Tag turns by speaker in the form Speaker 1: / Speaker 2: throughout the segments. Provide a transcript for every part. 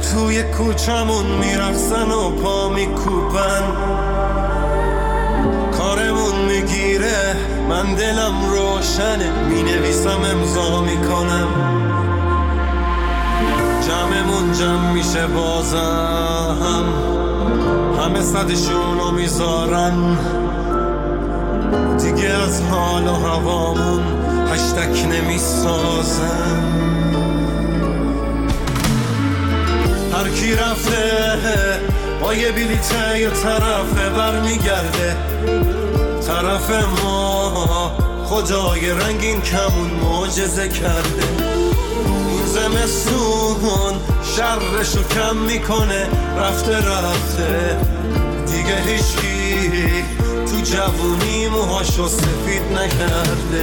Speaker 1: توی کوچمون میرقصن و پا میکوبن، کارمون میگیره من دلم روشنه، مینویسم امضا میکنم، جمعمون جمع میشه بازم، همه صدشونو میذارن، دیگه از حال و هوامون هشتک نمیسازن. هر کی رفته با یه بلیته یه طرفه برمیگرده، طرف ما خدای رنگین کمون معجزه کرده. این زمستون شرشو کم میکنه، رفته دیگه هیچکی تو جوونی موهاشو سفید نکرده.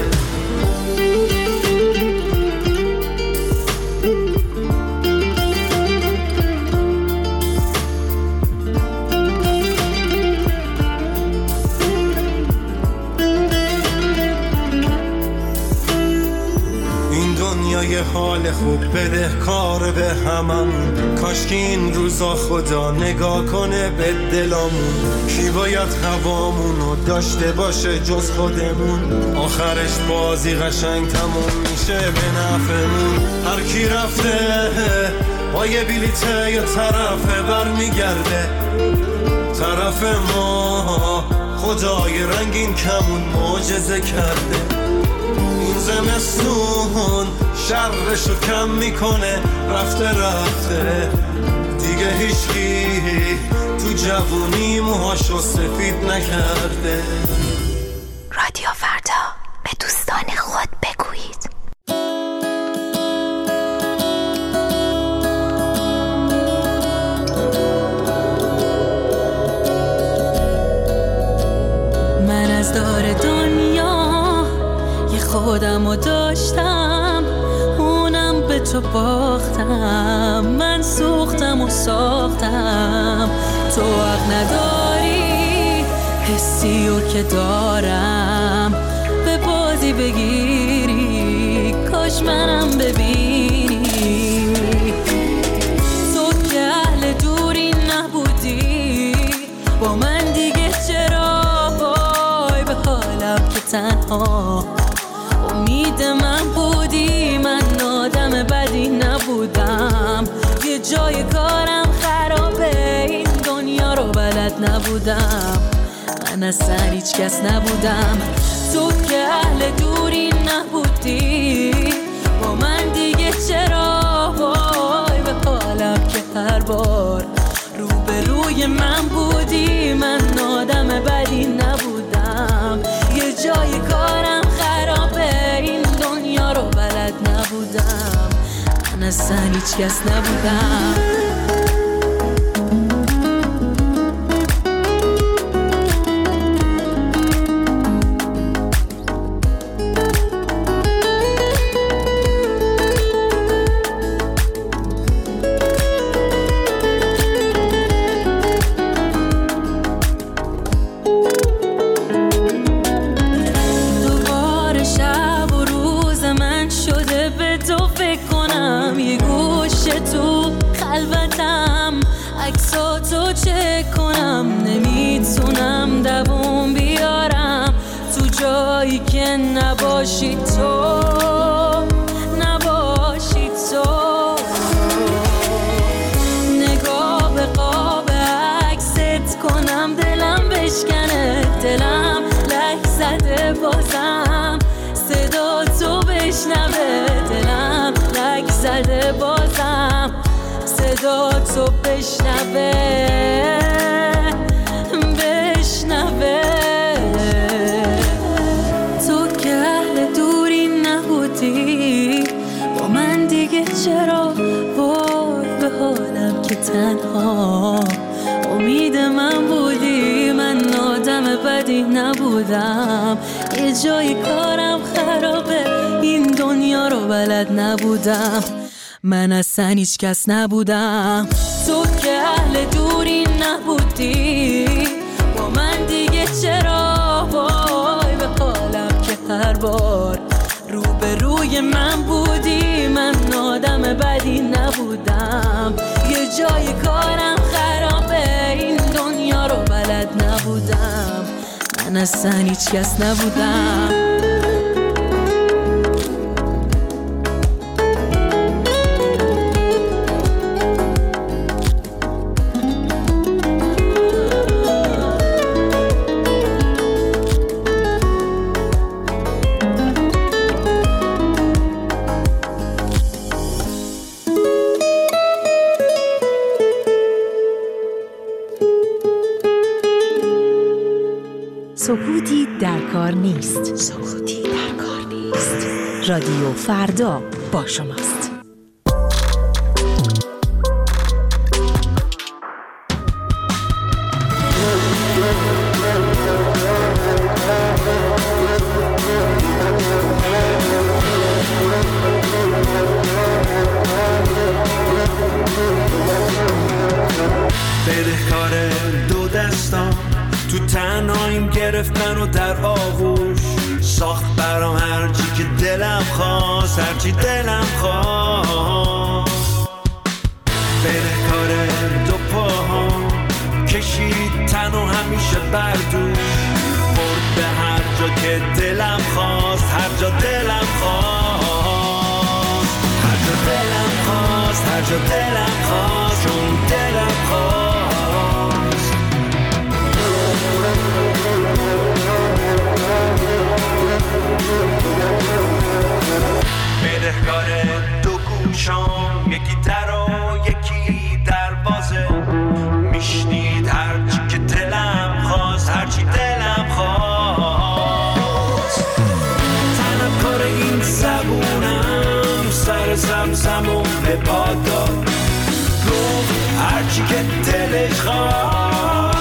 Speaker 1: یه حال خوب بده کار به هممون، کاش که این روزا خدا نگاه کنه به دلامون. کی باید هوامونو داشته باشه جز خودمون، آخرش بازی قشنگ تموم میشه به نفعمون. هر کی رفته با یه بلیته یه طرفه برمیگرده، طرف ما خدای رنگین کمون معجزه کرده. این زمستون شرشو کم میکنه، رفته دیگه هیچکی تو جوونی موهاشو سفید نکرده.
Speaker 2: رادیو فردا، به دوستان خود بگویید.
Speaker 3: من از دار دنیا یه خودمو داشتم، اونم به تو باختم. من سوختم و ساختم، تو حق نداری حسی رو که دارم به بازی بگیری، کاش منم ببینی. تو که اهل دوری نبودی با من دیگه، چرا وای به حالم که تنها امید من بودی. من آدم بدی نبودم، یه جای کارم خرابه، این دنیا رو بلد نبودم، من اصلا هیچ کس نبودم. تو که اهل دوری نبودی با من دیگه، چرا وای به حالم که هر بار روبروی من بودی. من آدم بدی نبودم، یه جای کارم خرابه، این دنیا رو بلد نبودم، من اصلا هیچ کس نبودم. تو خلوتم عکساتو چک کنم، نمیتونم دووم بیارم تو جایی که نباشی تو، نباشی تو. نگاه به قاب عکست کنم، دلم بشکنه، دلم لک زده بازم صدا تو بشنوه، دلم لک زده بازم صدا تو بشنوه، بشنوه. تو که اهل دوری نبودی با من دیگه، چرا وای به حالم که تنها امید من بودی. من آدم بدی نبودم، یه جای کارم خرابه، این دنیا رو بلد نبودم، من اصلا هیچ کس نبودم. تو که اهل دوری نبودی با من دیگه، چرا وای به حالم که هر بار روبروی من بودی. من آدم بدی نبودم، یه جای کارم خرابه، این دنیا رو بلد نبودم، من اصلا هیچ کس نبودم.
Speaker 4: سکوتی در کار نیست. سکوتی در کار نیست. رادیو فردا با شماست.
Speaker 1: بدهکار دو دستان تو تنهاییم گرفتن و در آغوش ساخت برام هرچی که دلم خواست، هرچی دلم خواست. بدهکار دو پاهام کشید تن و همیشه بردوش برد به هر جا که دلم خواست، هر جا دلم خواست، هر جا دلم خواست، هر جا دلم خواست، چون دلم خواست. بدهکار دو گوشام، یکی در و یکی دروازه، میشنید هرچی که دلم خواست، هرچی دلم خواست. طلبکار این زبونم سر زمزمو به پا داد، گفت هرچی که دلش خواست،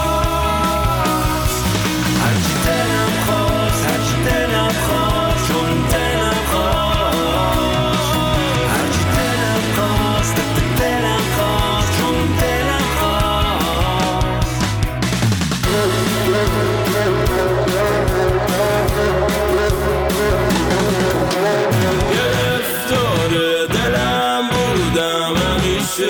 Speaker 1: هرچی دلم خواست، هرچی دلم خواست، چون دلم خواست، هرچی دلم خواست، دلم خواست، چون دلم خواست. گرفتار دلم بودم همیشه،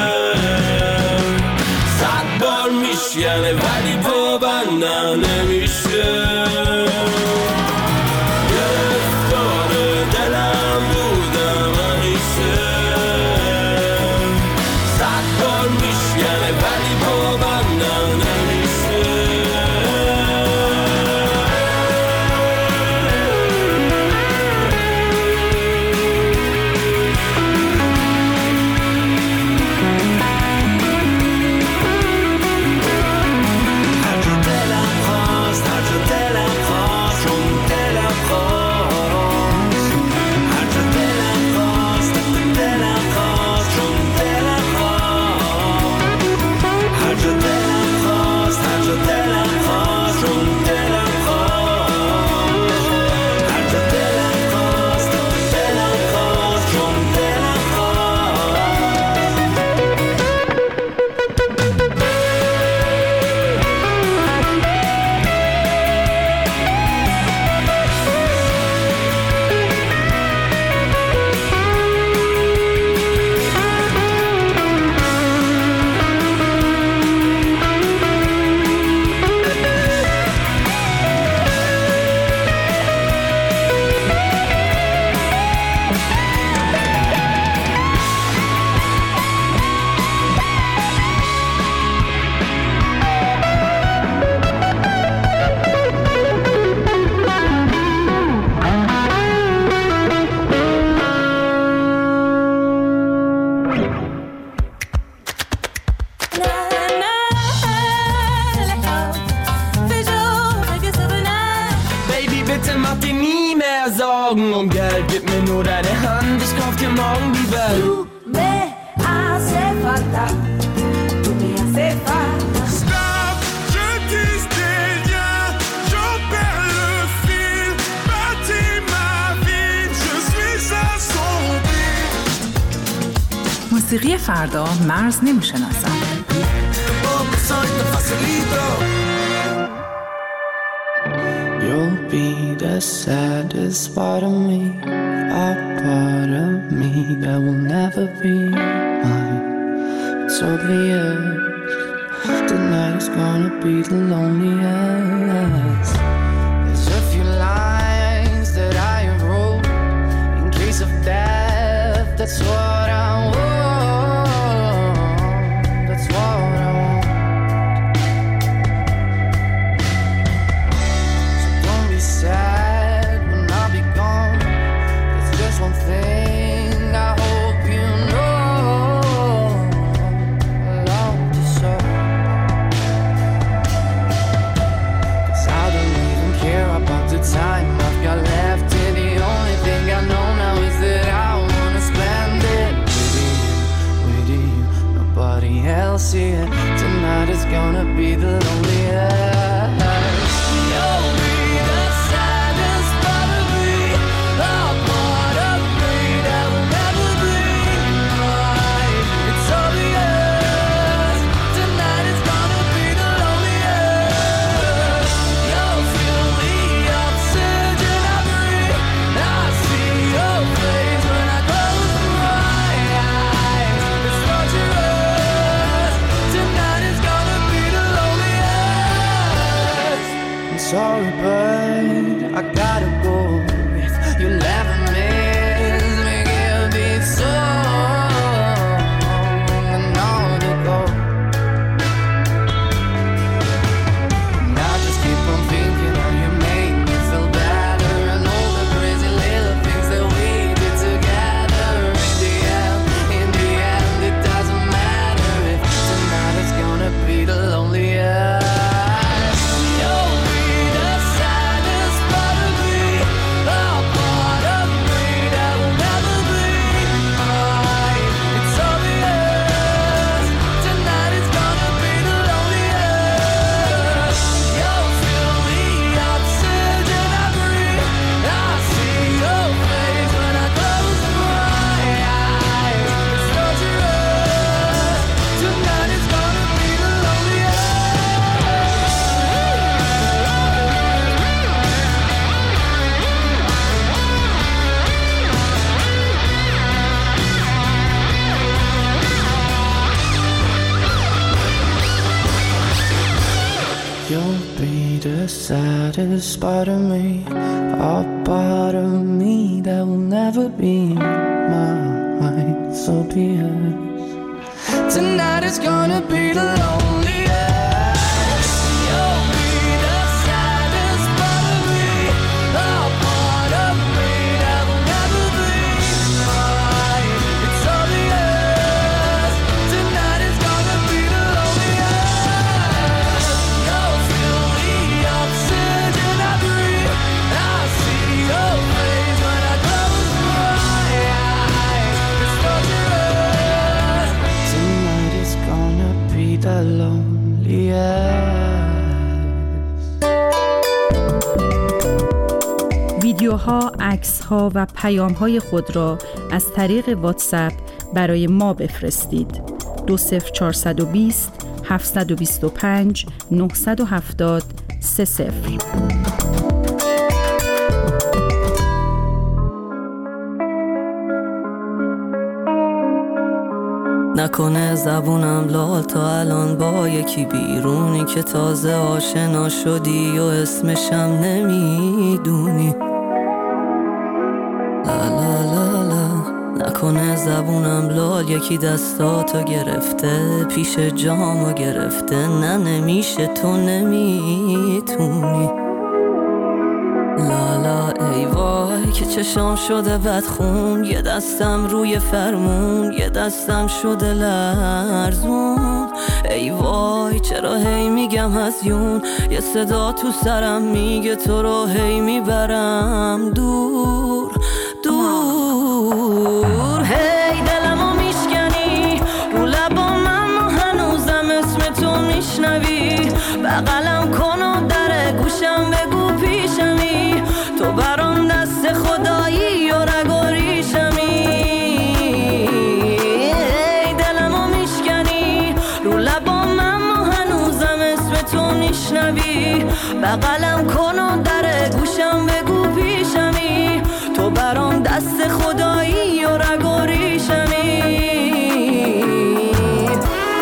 Speaker 1: 100 بار میشکنه ولی پابندم نمیشه. گرفتار دلم بودم همیشه، 100 بار میشکنه ولی پابندم نمیشه.
Speaker 5: Sorgen um Geld, gib mir nur deine Hand, ich kauf dir morgen die Welt.
Speaker 6: Tu me hace falta, tu me hace falta.
Speaker 1: Stop, je tisse des liens, j'en perds le fil, bâtis ma vie, je suis assombri.
Speaker 4: موسیقی فردا مرز نمیشناسن.
Speaker 5: You'll be the saddest part of me, a part of me that will never be mine. obvious. Tonight is gonna be the loneliest. There's a few lines that I wrote in case of death. That's what I want. That's what I want. So don't be sad when I'll be gone. There's just one thing I hope you know. I love you so. 'Cause I don't even care about the time I've got left here. The only thing I know now is that I wanna spend it with you, nobody else here. Tonight is gonna be the loneliest. You'll be the saddest part of me, a part of me that will never be mine. It's obvious. Tonight is gonna be the loneliest. You'll feel the oxygen I breathe. I see your face when I close my eyes. It's torturous. Tonight is gonna be the loneliest. I'm sorry, but I gotta go. If you never miss me, give me some to go. And I just keep on thinking how you make me feel better, and all the crazy little things that we did together. In the end, it doesn't matter if tonight is gonna be the loneliest. You'll be the saddest part of me, a part of me that will never be mine. It's obvious. Tonight is gonna be the loneliest. You'll feel the oxygen I breathe. I see your face when I close my eyes. It's torturous. Tonight is gonna be the You'll be the saddest part of me, a part of me that will never be mine. So be it. Tonight is gonna be the loneliest. You'll be the saddest part of me, a part of me that will never be mine. It's obvious. Tonight is gonna be the loneliest. You'll feel the oxygen I breathe. I see your face when I close my eyes. It's torturous. Tonight is gonna be the loneliest.
Speaker 4: ویدیوها، عکس‌ها و پیام‌های خود را از طریق واتساپ برای ما بفرستید. 20420 725 970 30.
Speaker 7: نکنه زبونم لال تا الان با یکی بیرونی که تازه آشنا شدی و اسمشم نمیدونی. لا لا لا لا. نکنه زبونم لال یکی دستاتو گرفته، پیش جامو گرفته. نه نمیشه، تو نمیتونی. لالا ای وای که چشام شده بدخون، یه دستم روی فرمون، یه دستم شده لرزون. ای وای چرا هی میگم هزیون، یه صدا تو سرم میگه تو رو هی میبرم دور دور. هی دلمو میشکنی رو لبام، اما هنوزم اسم تو میشنوی. بغلم کن و در گوشم بگو پیشمی، تو برام دست خدایی و رگ و ریشمی. ای دلمو میشکنی رو لبام، اما هنوزم اسم تو میشنوی. بغلم کن و در گوشم بگو پیشمی، تو برام دست خدایی و رگ و ریشمی.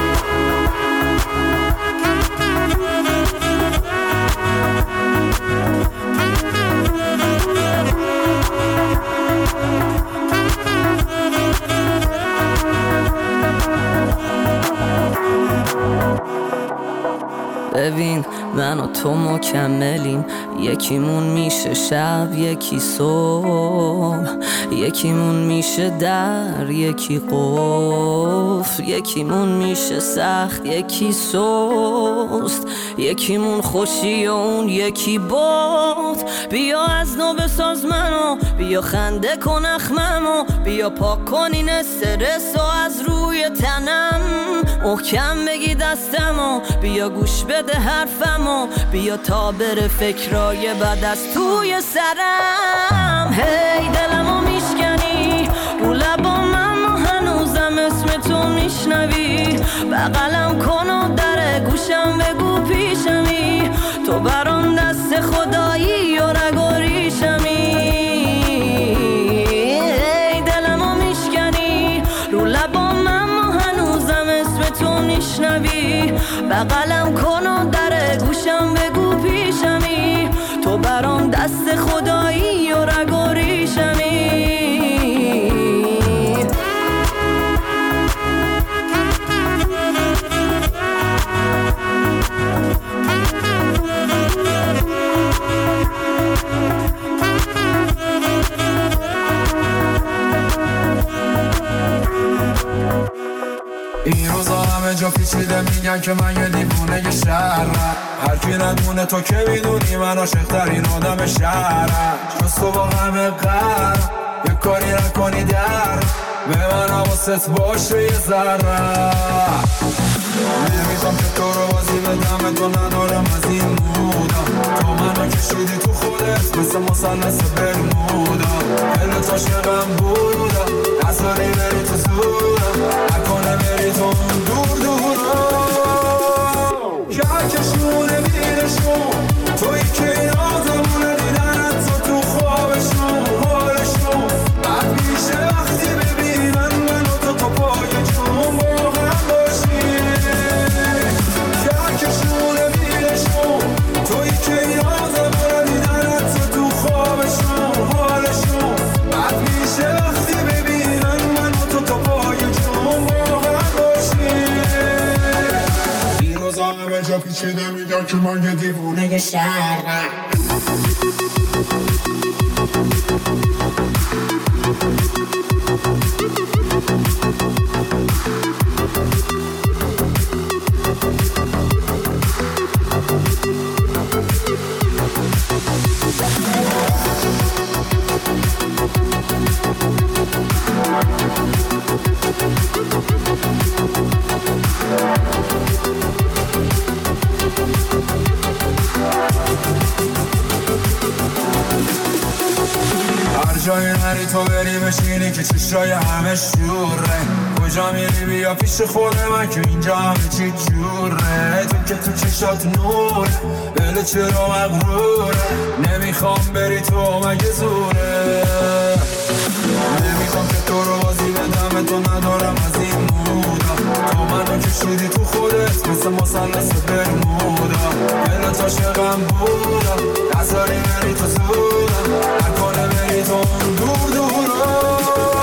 Speaker 7: من و تو مکملیم، یکیمون میشه شب یکی صبح، یکیمون میشه در یکی قفل، یکیمون میشه سخت یکی سست، یکیمون خوشی و اون یکی باد. بیا از نو بساز منو، بیا خنده کن اخممو، بیا پاک کن این استرس و از روی تنم، محکم بگی دستمو، بیا گوش بده حرفمو، بیا تا بره فکرای بد از توی سرم. هی دلمو میشکنی رو لبام، اما هنوزم اسم تو میشنوی، بغلم کن و در گوشم بگو پیشمی، تو برام دست خدایی و رگ و ریشمی. هی دلمو میشکنی رو لبام، اما هنوزم اسم تو میشنوی، بغلم کن و در گوشم بگو پیشمی، تو برام دست خدایی و رگ و ریشمی.
Speaker 8: این روزا همه جا پیچیده میگن که من یه دیوونه شهرم، هر کی ندونه تو که میدونی من عاشق‌ترین آدم شهرم. جز تو با همه قهرم، یه کاری نکنی در به من حواست باشه یه ذره. نمیخوام که تو رو بازی بدم، تو ندارم از این مودا، تو منو کشیدی تو خودت مثل مثلث برمودا، دلت عاشقم بودا، نذاری بری تو زودم، نکنه بری تو دور دورا. کهکشونه بیرشون توی که این آدمونه دیدنت تو خوابشون حالشون بد میشه وقتی ببینن منو تو پای جون با هم باشیم. کهکشونه بیرشون توی که این آدمونه دیدنت تو خوابشون حالشون بد میشه وقتی ببینن منو تو پای جون با هم باشیم. این روزا همه جا پیچیده میگن که من یه دیوونه شهرم. هر جایی نری تو بری بشینی که چشای همه شوره، کجا میری بیا پیش خود من که اینجا همه چی جوره، تو که تو چشات نور دل چرا مغروره، نمیخوام بری تو مگه زوره. نمیخوام که تو رو بازی بدم، تو ندارم از این مودا، تو منو کشیدی تو خودت مثل مثلث برمودا، دلت عاشقم بودا، نذاری بری تو زودم، نکنه بری تو دور دورا.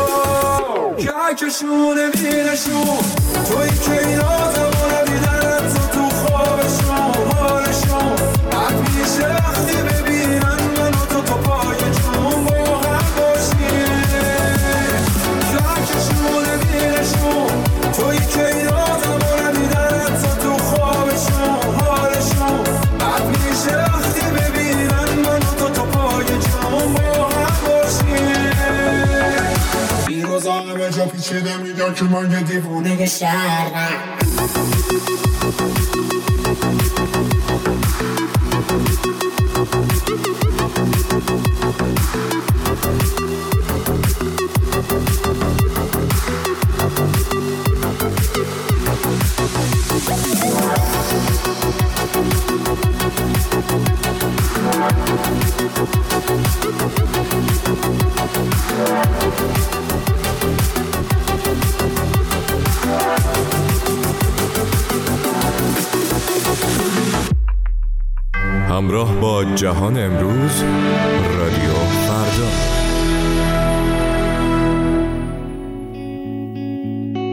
Speaker 8: کهکشونه بیرشون توی که این آدمونه دیدنت تو خوابشون حالشون بد میشه وقتی ببینن منو تو پای جون با هم باشیم. کهکشونه بیرشون توی که این آدمونه دیدنت تو خوابشون حالشون بد میشه وقتی ببینن منو تو پای جون با هم باشیم. این روزا همه جا پیچیده میگن که من یه دیوونه شهرم.
Speaker 9: همراه با جهان امروز، رادیو فردا.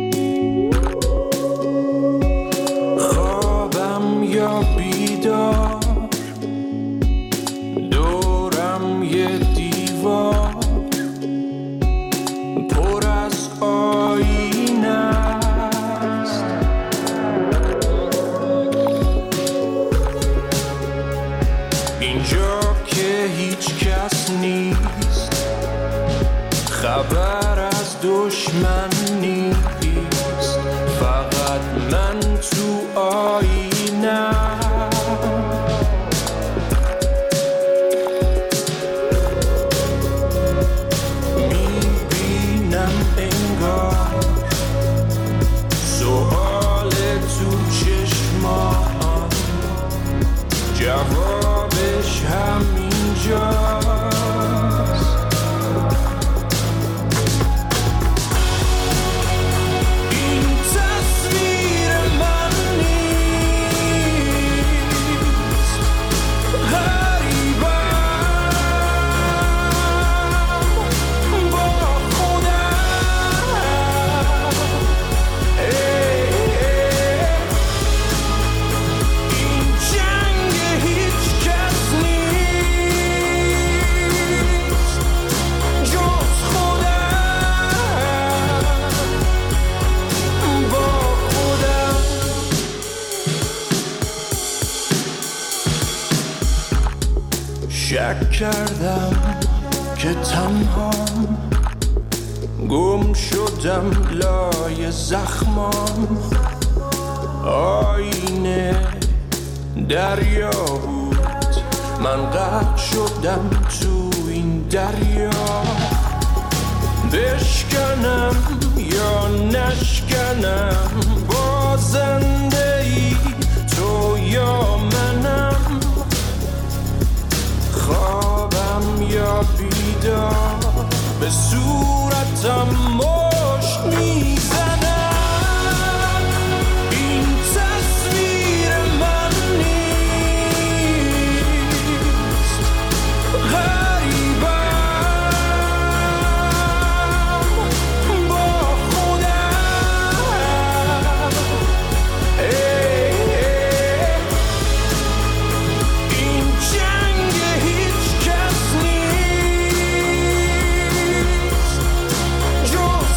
Speaker 5: خوابم یا بیدار
Speaker 8: دیوار پر از آینه است. اینجا که هیچ کس نیست، خبر از دشمن نیست، فقط من تو آینه. میبینم انگار سؤال تو چشمان، جوابش همینجاست. شک کردم که تنهام، گم شدم لای زخمام. آینه دریا بود، من غرق شدم تو این دریا. بشکنم یا نشکنم، بازنده ای تو یا منم. خوابم یا بیدار، به صورتم مشت میزنم. این تصویر من نیست، غریبم با خودم. این جنگ هیچ کس نیست جز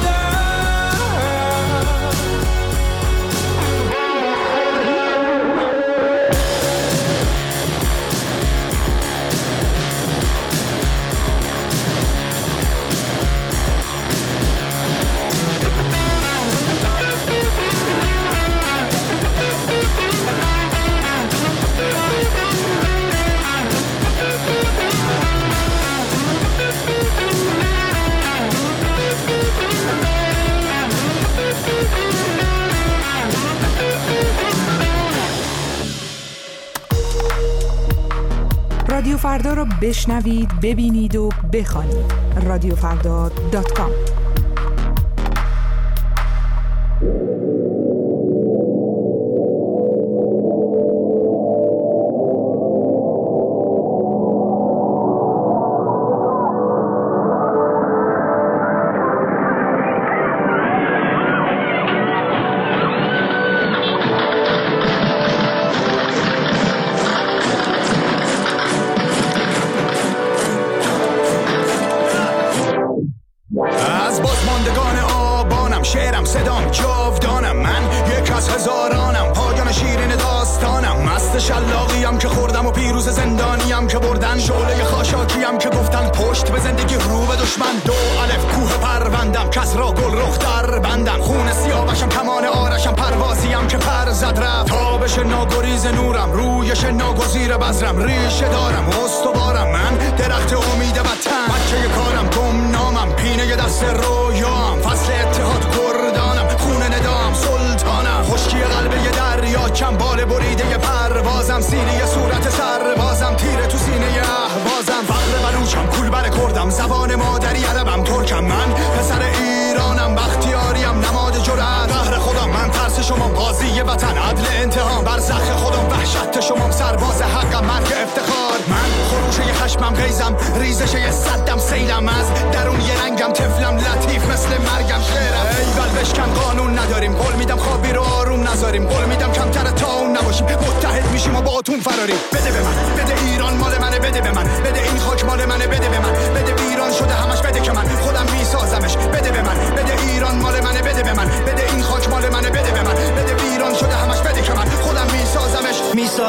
Speaker 10: رادیو فردا رو بشنوید، ببینید و بخوانید. radiofrda.com.
Speaker 11: شلاقیم که خوردم و پیروز زندانیم که بردن، شعله خاشاکیم که گفتن پشت به زندگی رو به دشمن. 2 الف کوه پروندم، کس را گل رخ در بندم. خون سیاوشم کمان آرشم، پروازیم که پر زد رفت. تابش ناگریز نورم، رویش ناگزیر بذرم. ریشه دارم استوارم، من درخت امید وطن. بچه کارم گمنامم، پینه دست رویام. فصل اتحاد کردانم، خون ندام سلطانم. خشکی قلب یه دریا، کم بال بریده پروازم. سینه صورت سربازم، تیره تو سینه اهوازم. فقر بلوچم، کولبر کردم، زبان مادری عربم ترکم. من پسر ایرانم، بختیاریم نماد جرأت. قهر خودم من، ترس شما قاضی وطن. عدل انتقام برزخ خودم، وحشت شما سرباز حقم. مرگ افتخار من، خروش یه خشمم غیزم. ریزش یه صدم سیلم، از درون یه رنگم. طفلم لطیف مثل مرگم. شعرم ایول بشکن، قانون نداریم. قول میدم خوابی رو آروم نذاریم. قول میدم کمتر تا اون نباشیم. متحد میشیم و با اتون فراریم. بده به من، بده ایران مال منه. بده به من، بده این خاک مال منه. بده به من،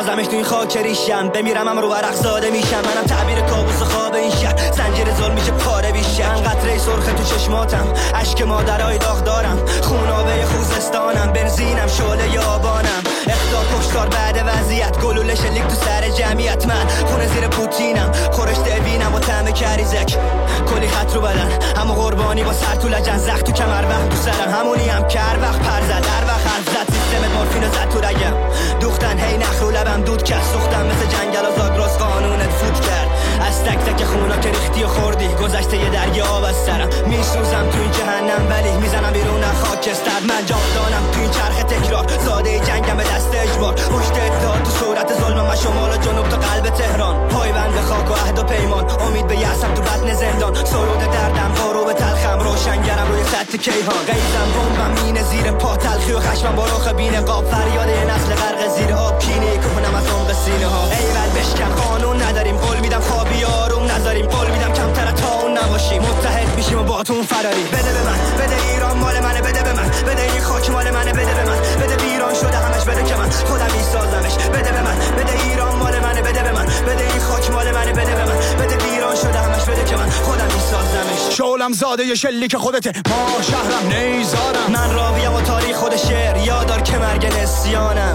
Speaker 11: میسازمش تو این خاک ریشم، بمیرم هم رو ورق زاده میشم، منم تعبیر کابوس و خواب این شهر، زنجیر ظلم میشه پاره بیشه، من قطره سرخ تو چشماتم، اشک مادرای داغ دارم، خونابه خوزستانم، بنزینم شعله آبانم، اختار کشتار بعد وضعیت، گلوله شلیک تو سر جمعیت، من خونه زیر پوتینم، خورش دوینم و طعم کریزک، کلی خط رو بدن، همه قربانی با سر تو لجن، زخم تو کمر وقت تو سرم، همونی هم که هر وقت پر زد، هر وقت حرف زد، سیستم مورفین زد تو رگم، دوختن هی نخ رو لبم دود کرد، سوختم مثل جنگل و زاگرس قانونت فوت کرد، از تک تک خونا که ریختی و خوردی، گذشته یه دریا آب از سرم، میسوزم تو این جهنم ولی میزنم بیرون خاکستر، من جاودانم تو این چرخ تکرار، زاده جنگم به دست اجبار، پشت اتحاد تو صورت ظلمم و شمال و جنوب تا قلب تهران، پایبند به خاک و عهد و پیمان، امید به یأسم تو بطن زندان، سرود دردم بارو به تلخم، روشنگرم روی سطح کیهان، قیدم بمبم مینه زیر پا، تلخی و خشمم با رخ بین قاب، فریاد یه نسل غرق زیر آب، کینه کنم از عمق سینه ها، ایول بشکن قانون نداریم، قول میدم خوابی آروم نذاریم، قول میدم کمتر تا اون نباشیم، متحد میشیم و با تو فراری، بده به من، بده ایران مال منه، بده به من، بده این خاک مال منه، بده به من، بده ویران شده همش، بده که من خودم میسازمش، بده به من، بده ایران مال منه، بده به من، بده این خاک مال منه، بده به من، بده ویران شده همش، بده که من خودم میسازمش، شعلم زاده ی شلیک خودته، ما شهرم نیزارم،
Speaker 12: من راویم و تاریخ خود شعر، یادار که مرگ نسیانم،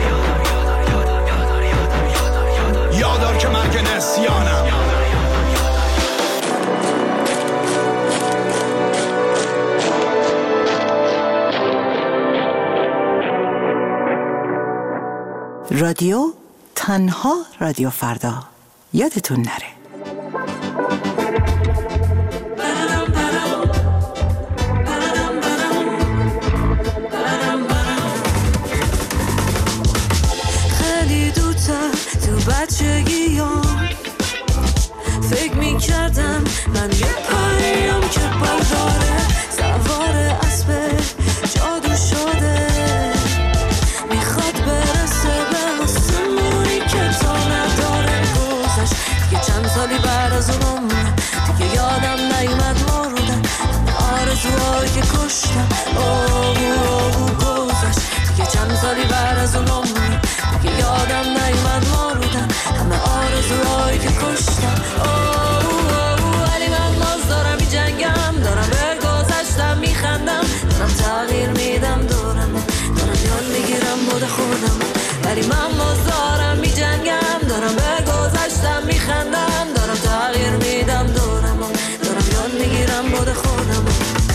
Speaker 11: یادار که مرگ نسیانم.
Speaker 13: رادیو تنها رادیو فردا، یادتون نره.
Speaker 3: خیلی دوتا تو بچگیام فکر میکردم من یه پریم که برداره، سوار اسب جادو شده، میخواد برسه به آسمونی که تا نداره، گذشت دیگه چند سالی بعد از اونم، دیگه یادم نیومد مردم آرزوهایی که کشتم، گذشت دیگه چند سالی بعد از اونم، دیگه یادم نیومد مردم همه آرزوهایی که کشتم، ولی من باز دارم می جنگم، دارم به گذشتم میخندم، دارم تغییر میدم دارم یاد میگیرم بود خودم، ولی من باز دارم می جنگم، دارم به گذشتم میخندم، دارم تغییر میدم دارم یاد میگیرم بود خودم.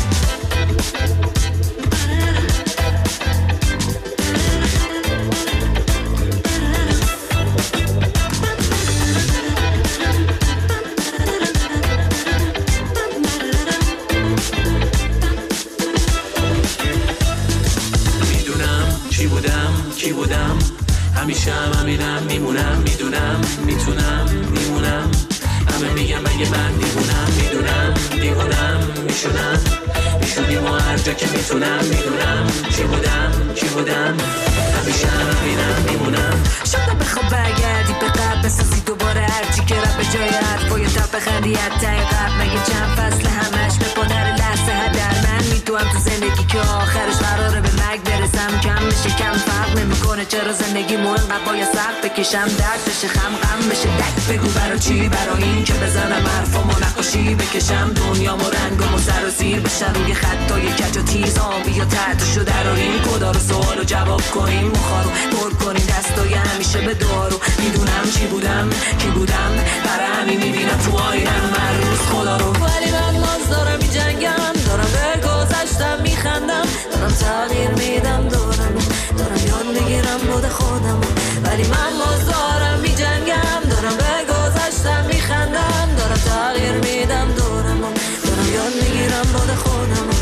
Speaker 1: کی بودم همیشه همینم، میمونم، میدونم میتونم میمونم، همه میگم مگه من دیوونم، میدونم دیوونم میشونیم و هر جا که میتونم، میدونم کی بودم همیشه همینم، میمونم.
Speaker 3: شاید بخواب برگردی به قبل بسازی دوباره، هرچی که رب به جای حرفای تب بخندی حتی قبل، مگه چند فصل همش به پادر لحظه هدر من میتونم تو زندگی که آخرش قراره به مرگ برسم، کم میشه کم فرق نمیکنه، چرا زندگی انقدر باید سخت بکشم، درد بشه غم بشه دک، بگو برا چی، برا این که بزنم حرفامو نقاشی بکشم، دنیامو رنگامو سر و زیر بشن، روی خطای کج و تیز آبی و تحتشو دراریم، کدا رو سوالو جواب کنیم، مخارو پر کنیم، دستای همیشه به دارو، میدونم چی بودم کی بودم، برای همین میبینم تو آینم من روز خدا رو، ولی من باز دارم میجنگم، دارم به گذشتم میخندم، دارم تغییر میدم دارم یاد میگیرم بود خودم، ولی من باز دارم میجنگم، دارم به گذشتم میخندم، دارم تغییر میدم دارم یاد میگیرم بود خودم.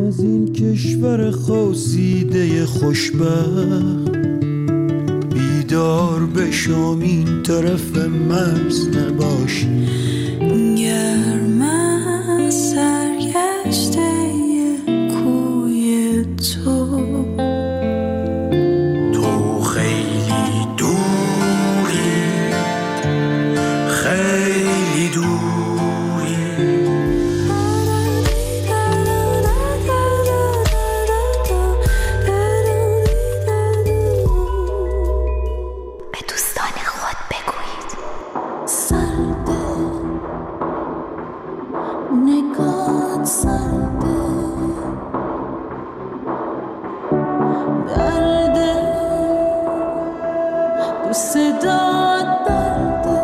Speaker 1: از این کشور خواسیده خوشبخت بیدار بشم این طرف مرز نباشی.
Speaker 3: گرم سرگشته کوی تو
Speaker 1: خیلی دوری خیلی دوری.
Speaker 2: به دوستان خود بگویید
Speaker 3: سرده نگات سرده درده دوست داد درده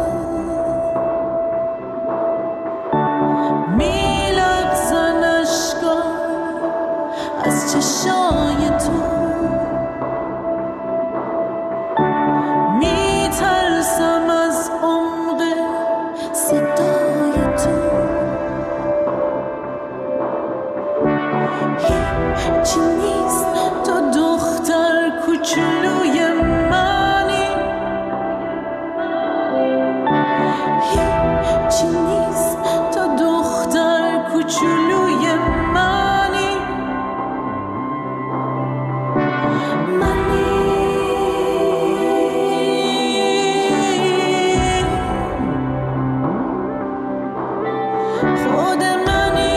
Speaker 3: میلغزن اشکا از چشای تو میترسم از عمق صدای تو هیچی نیست تو دختر کوچولوی منی هیچی نیست تو دختر کوچولوی منی خود منی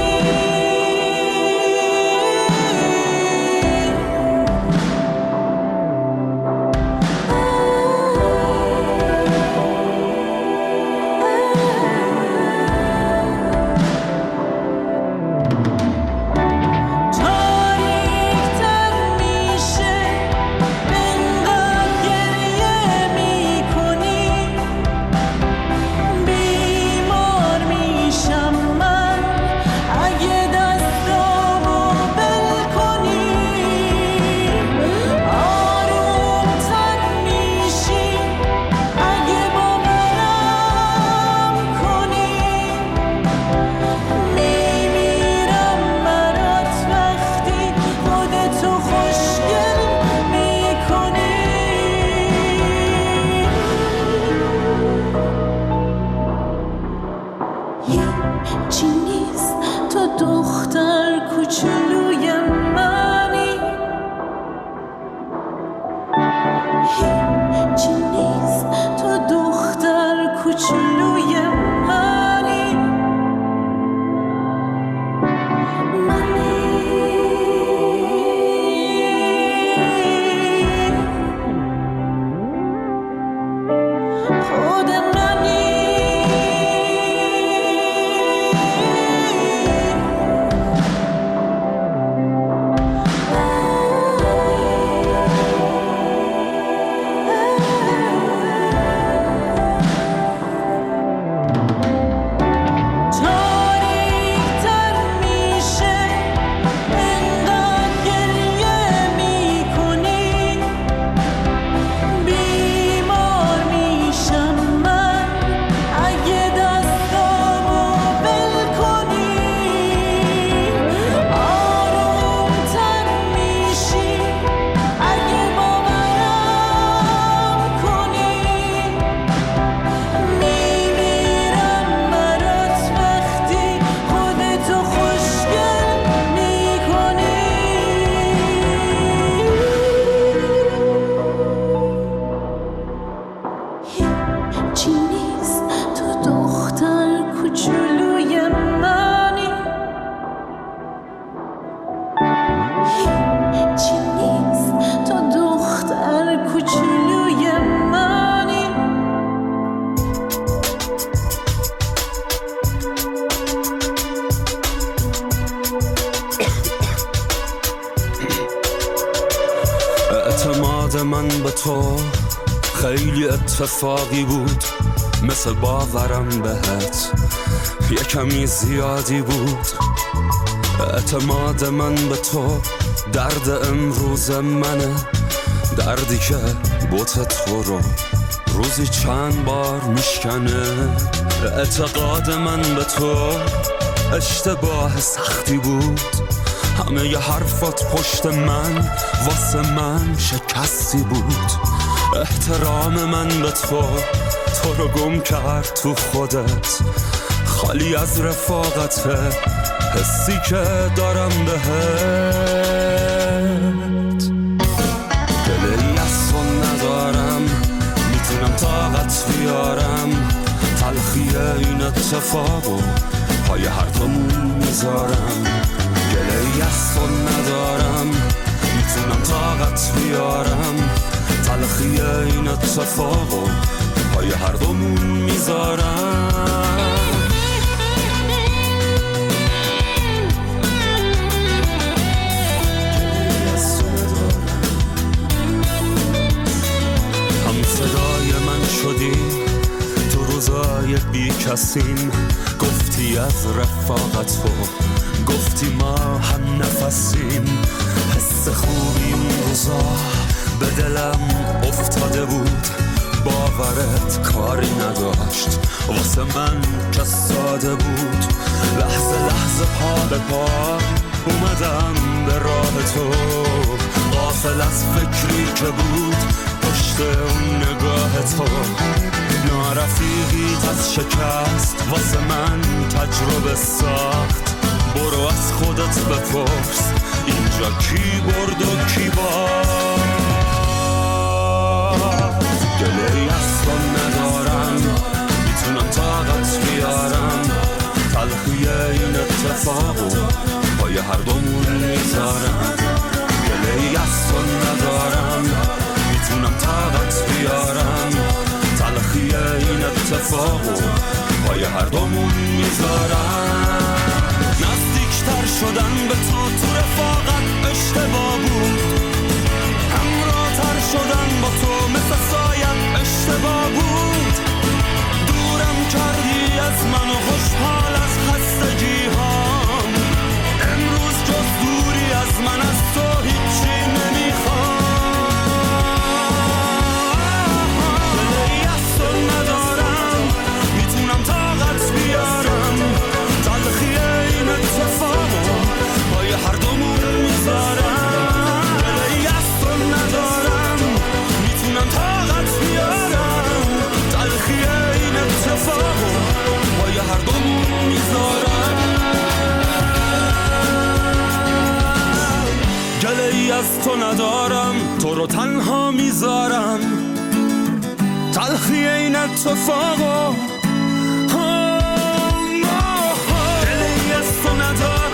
Speaker 3: تاریک‌تر میشه انقدر گریه میکنی بیمار میشم من اگه دستامو بل کنی آروم‌تر میشی اگه باورم کنی میمیرم برات وقتی خودتو خوشگل میکنی هیچی نیست تو دختر کوچولوی منی هیچی نیست تو دختر کوچولوی منی خود منی تاریک‌تر میشه انقدر گریه میکنی بیمار میشم من اگه دستامو بل کنی آروم‌تر میشی اگه باورم کنی میمیرم برات وقتی خودتو خوشگل میکنی هیچی نیست تو دختر کوچولوی منی هیچی نیست تو دختر کوچولوی منی
Speaker 1: اعتماد من به تو خیلی اتفاقی بود مثل باورم بهت یه کمی زیادی بود. اعتماد من به تو درد امروز منه، دردی که بوت تو رو روزی چند بار میشکنه. اعتقاد من به تو اشتباه سختی بود، همه ی حرفات پشت من واسه من شکستی بود. احترام من به تو رو گم کرد تو خودت، خالی از رفاقته حسی که دارم بهت. دلی از تو ندارم میتونم طاقت بیارم، تلخی این اتفاقو پای هر دومون میذارم. گله‌ای از تو ندارم میتونم طاقت بیارم، تلخی این اتفاقو پای هر دومون میذارم. هم صدای من شدی تو روزای بی کسیم، گفتی از رفاقت تو، گفتی ما هم نفسیم. حس خوبی اون روزا به دلم افتاده بود، باورت کاری نداشت واسه من که ساده بود. لحظه لحظه پا به پا اومدم به راه تو، غافل از فکری که بود پشت اون نگاه تو. نارفیقیت از شکست واسه من تجربه ساخت، برو از خودت بپرس اینجا کی برد و کی باخت. گله‌ای از تو ندارم میتونم طاقت بیارم، تلخی این اتفاقو پای هر دومون میذارم. گله‌ای از تو ندارم میتونم طاقت بیارم، تلخی این اتفاقو پای هر دومون میذارم. نزدیکتر شدن به تو رفاقت اشتباه بود، همراه‌تر شدن با تو مثل سایت اشتباه بود. دورم کردی از من و خوشحال از خستگی هام، امروز جز دوری از من از تو هیچی نمیخوام. دلی از تو ندارم میتونم طاقت بیارم، تلخی این اتفاقو پای هر دومون میذارم. دلی از تو ندارم میتونم طاقت بیارم، تلخی این اتفاقو پای هر دومون میذارم. گله‌ای از تو ندارم تو رو تنها میذارم، تلخی این اتفاقو گله‌ای از تو ندارم.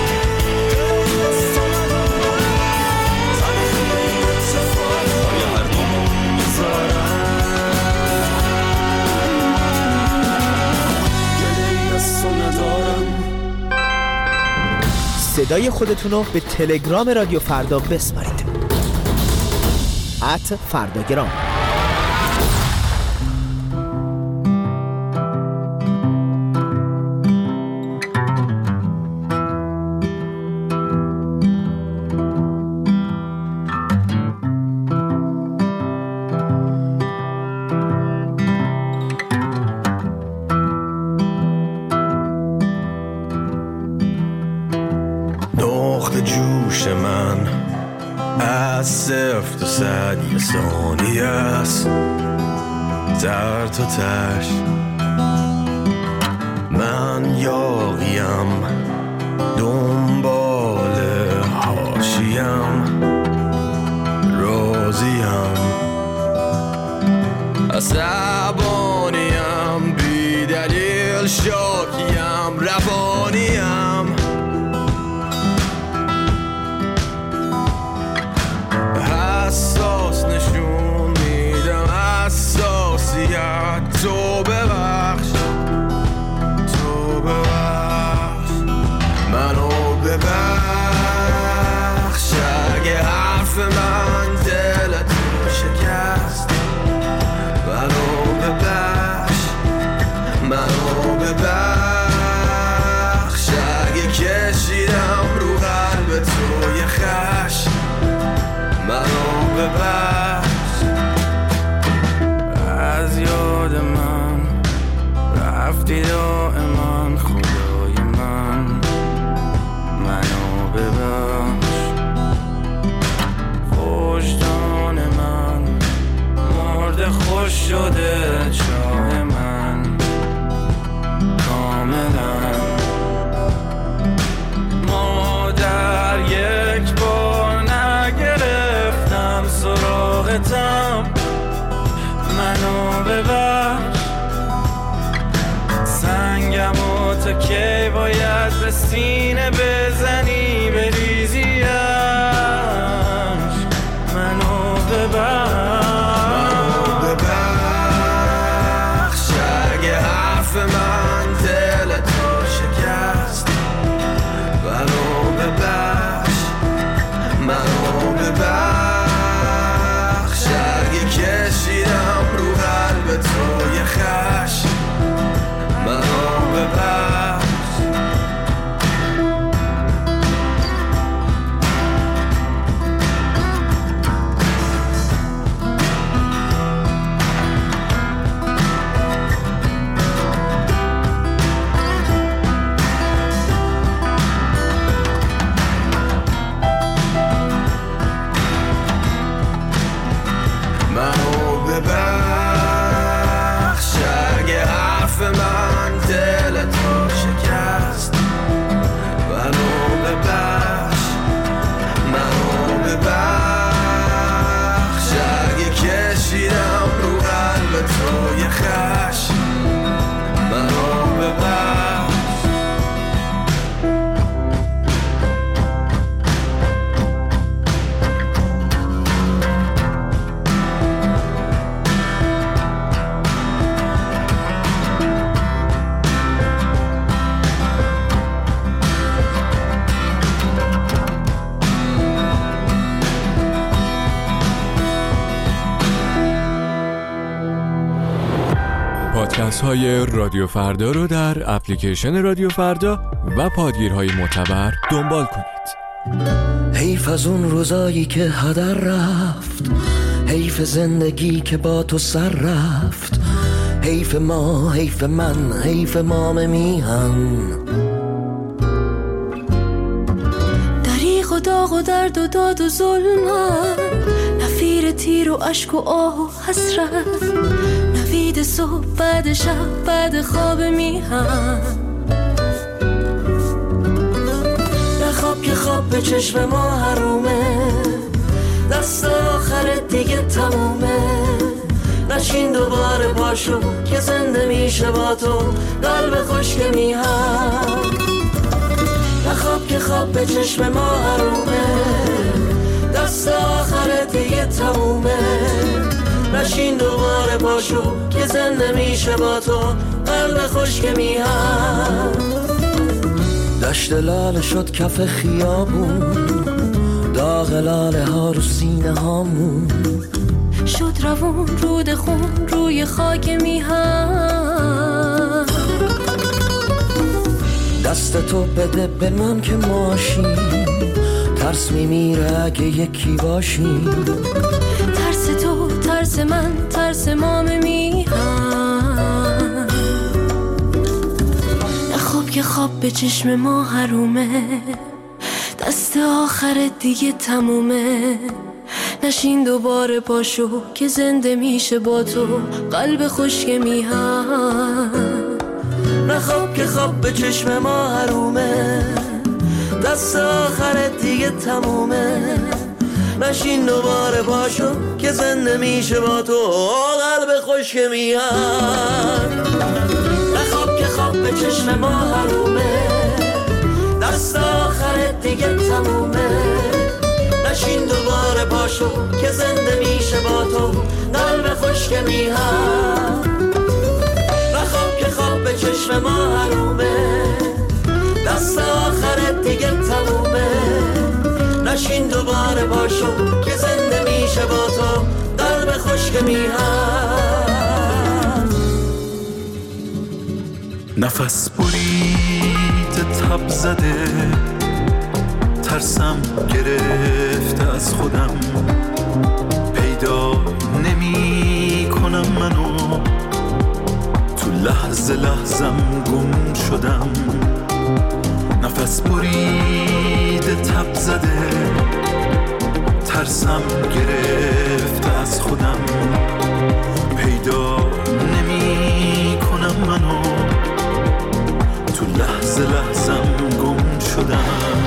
Speaker 14: صدای خودتون رو به تلگرام رادیو فردا بسپارید. @فرداگرام.
Speaker 15: جوش من از صفر تا صد یه ثانیه است، در تا تش من یاقیم دنبال حاشیم، راضیم عصبانیم بی دلیل شاکیم روانیم، حساس نشون میدم حساسیت. تو ببخش منو ببخش اگه حرف من دلتو شکست. منو ببخش اگه کشیدم رو قلب تو یه خشم. منو ببخش از یاد من رفتی دائما خدای من. منو ببخش. وجدان من مرده، خوش شده چاه من کاملا. مادر یک بار نگرفتم سراغتم، منو ببخش. سنگم و تا کی باید به سینه بزنی بریزیش، منو ببخش. اگه حرف من دل تو شکست، منو ببخش، منو ببخش. اگه کشیدم رو قلب تو یه خشم، منو ببخش. منو ببخش. اگه حرف من دل تو شکست، منو ببخش، منو ببخش. اگه کشیدم رو قلب تو یه خشم، منو ببخش.
Speaker 9: پادکست های رادیو فردا رو در اپلیکیشن رادیو فردا و پادگیرهای معتبر دنبال کنید.
Speaker 16: حیف از اون روزایی که هدر رفت، حیف زندگی که با تو سر رفت، حیف ما، حیف من، حیف مام میهن.
Speaker 3: دریغ و داغ و درد و داد و ظلمم، نفیر تیر و عشق و آه و حسرت، نوید صبح بعد شب بعد خواب میهن.
Speaker 16: نخواب که خواب به چشم ما حرومه، دست آخرت دیگه تمومه. نشین دوباره پاشو که زنده میشه با تو قلب خشک میهن. نخواب که خواب به چشم ما حرومه، دست آخرت دیگه تمومه. نشین دوباره پاشو که زنده میشه با تو قلب خشک میهن. دشت لاله شد کف خیابون، داغ لاله ها رو سینه هامون.
Speaker 3: شد روون رود خون روی خاک میهن.
Speaker 16: دست تو بده به من که ماشیم، ترس میمیره اگه یکی باشیم.
Speaker 3: ترس تو، ترس من، ترس مام میهن. نخواب که خواب به چشم ما حرومه، دست آخرت دیگه تمومه. نشین دوباره پاشو که زنده میشه با تو قلب خشک میهن.
Speaker 16: نخواب که خواب به چشم ما حرومه، دست آخرت دیگه تمومه. نشین دوباره پاشو که زنده میشه با تو قلب خشک میهن. نخواب که خواب به چشم ما حرومه، دست آخرت دیگه تمومه. نشین دوباره پاشو که زنده میشه با تو قلب خشک میهن. نخواب که خواب به چشم ما حرومه، دست آخرت دیگه تمومه. نشین دوباره پاشو که زنده میشه با تو قلب خشک میهن.
Speaker 17: نفس برید تب زده، ترسم گرفته از خودم، پیدا نمی کنم منو، تو لحظه لحظم گم شدم. نفس بریده تب زده، ترسم گرفته از خودم، پیدا نمی کنم منو، تو لحظه لحظم گم شدم.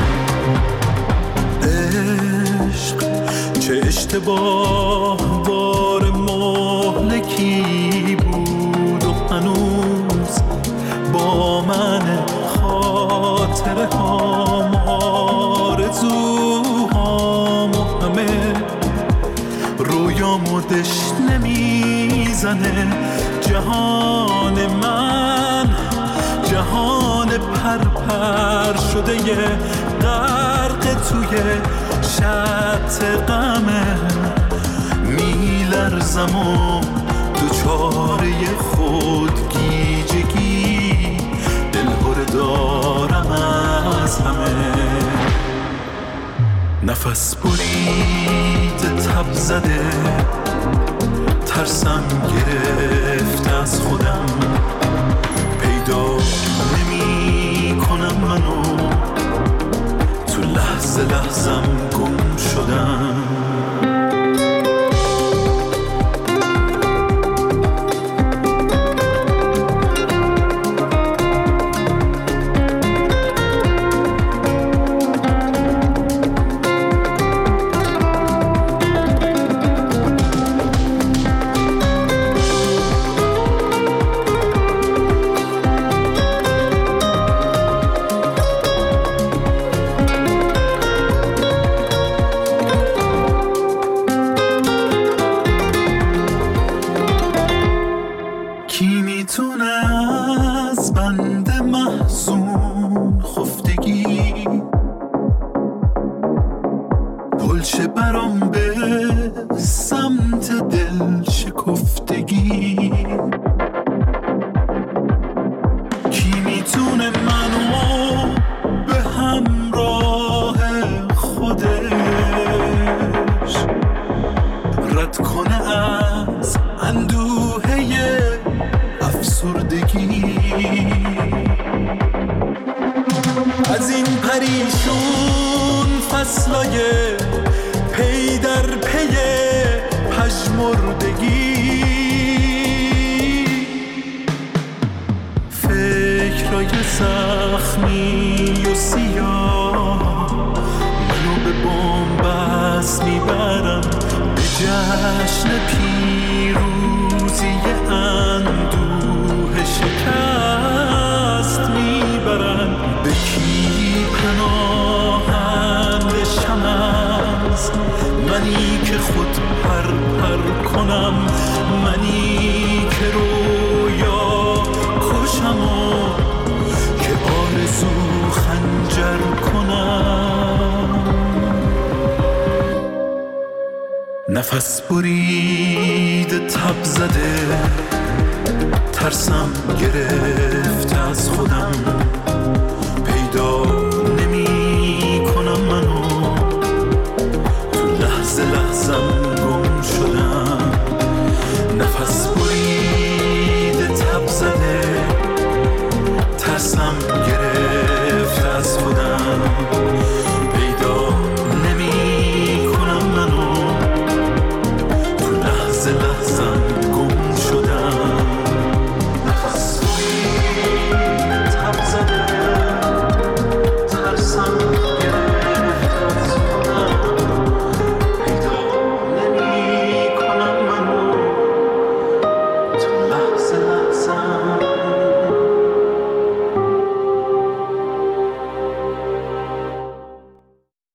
Speaker 17: عشق چه اشتباه بار مهلکی بود و هنوز با من، خاطره هام آرزوهام و همه رویامو دشت نمیزنه. جهان من جهان پرپر شده یه غرق توی شط غمه، میلرزم و دوچاره خودگیجگی، دلهره دارم از همه. نفس بریده تب زده، ترسم گرفت از خودم، پیدا نمی کنم منو، تو لحظه لحظم گم شدم. پلچه برام به سمت دل شکفتگی، کی میتونه منو به همراه خودش رد کنه از اندوهه افسردگی. از این پریشون فصلای پی در پی پژمردگی، فکرای زخمی و سیاه منو به بن‌بست میبرن، به جشن پیروزی اندوه شکست میبرن. به کی پناهم بشم از منی که خود پر کنم، منی که رویا کشم و که آرزو خنجر کنم. نفس بریده تب زده، ترسم گرفت از خودم،